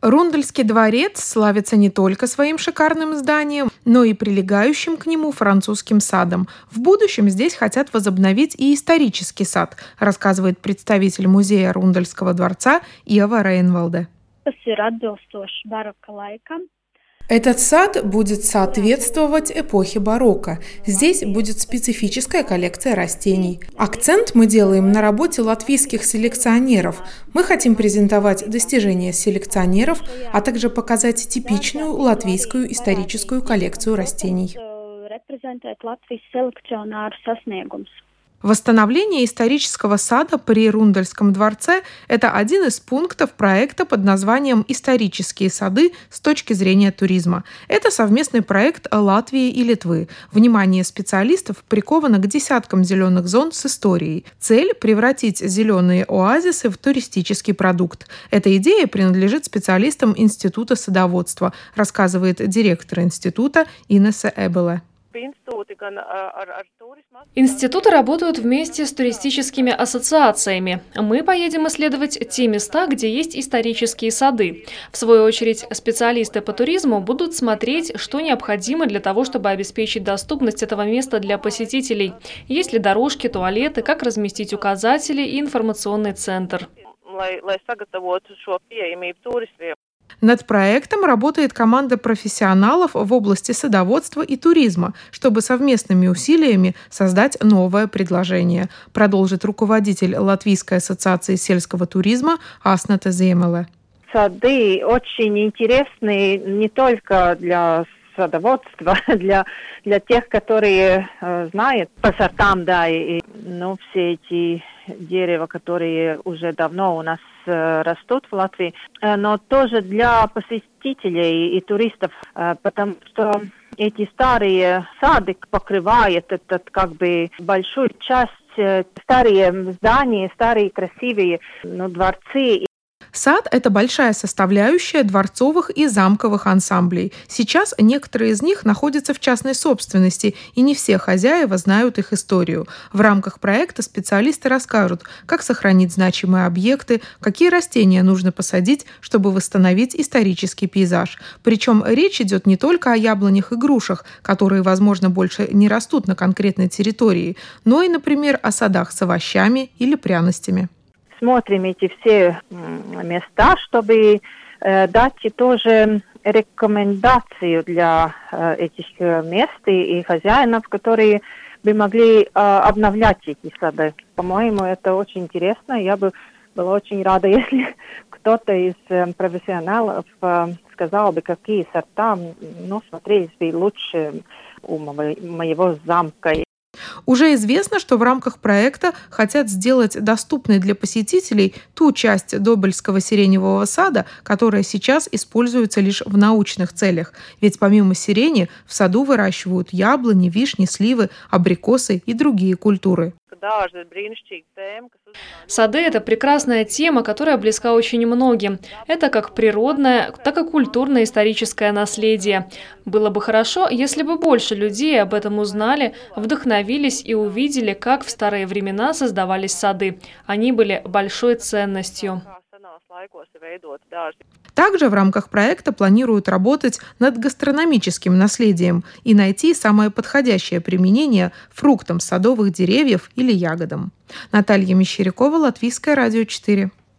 Рундельский дворец славится не только своим шикарным зданием, но и прилегающим к нему французским садом. В будущем здесь хотят возобновить и исторический сад, рассказывает представитель музея Рундельского дворца Иова Рейнвалде. Этот сад будет соответствовать эпохе барокко. Здесь будет специфическая коллекция растений. Акцент мы делаем на работе латвийских селекционеров. Мы хотим презентовать достижения селекционеров, а также показать типичную латвийскую историческую коллекцию растений. Восстановление исторического сада при Рундельском дворце – это один из пунктов проекта под названием «Исторические сады с точки зрения туризма». Это совместный проект Латвии и Литвы. Внимание специалистов приковано к десяткам зеленых зон с историей. Цель – превратить зеленые оазисы в туристический продукт. Эта идея принадлежит специалистам Института садоводства, рассказывает директор института Инесса Эбеле. Институты работают вместе с туристическими ассоциациями. Мы поедем исследовать те места, где есть исторические сады. В свою очередь, специалисты по туризму будут смотреть, что необходимо для того, чтобы обеспечить доступность этого места для посетителей. Есть ли дорожки, туалеты, как разместить указатели и информационный центр. Над проектом работает команда профессионалов в области садоводства и туризма, чтобы совместными усилиями создать новое предложение, продолжит руководитель Латвийской ассоциации сельского туризма Асната Земеле. Сады очень интересны не только для садоводства, для тех, которые знают по сортам, да, все эти дерева, которые уже давно у нас растут в Латвии, но тоже для посетителей и туристов, потому что эти старые сады покрывают большую часть старые здания, старые красивые дворцы. Сад – это большая составляющая дворцовых и замковых ансамблей. Сейчас некоторые из них находятся в частной собственности, и не все хозяева знают их историю. В рамках проекта специалисты расскажут, как сохранить значимые объекты, какие растения нужно посадить, чтобы восстановить исторический пейзаж. Причем речь идет не только о яблонях и грушах, которые, возможно, больше не растут на конкретной территории, но и, например, о садах с овощами или пряностями. Смотрим эти все места, чтобы дать тоже рекомендацию для этих мест и хозяинов, которые бы могли обновлять эти сады. По-моему, это очень интересно. Я бы была очень рада, если кто-то из профессионалов сказал бы, какие сорта смотрелись бы лучше у моего замка. Уже известно, что в рамках проекта хотят сделать доступной для посетителей ту часть Добельского сиреневого сада, которая сейчас используется лишь в научных целях. Ведь помимо сирени в саду выращивают яблони, вишни, сливы, абрикосы и другие культуры. Сады – это прекрасная тема, которая близка очень многим. Это как природное, так и культурно-историческое наследие. Было бы хорошо, если бы больше людей об этом узнали, вдохновились и увидели, как в старые времена создавались сады. Они были большой ценностью. Также в рамках проекта планируют работать над гастрономическим наследием и найти самое подходящее применение фруктам садовых деревьев или ягодам. Наталья Мещерякова, Латвийское радио 4.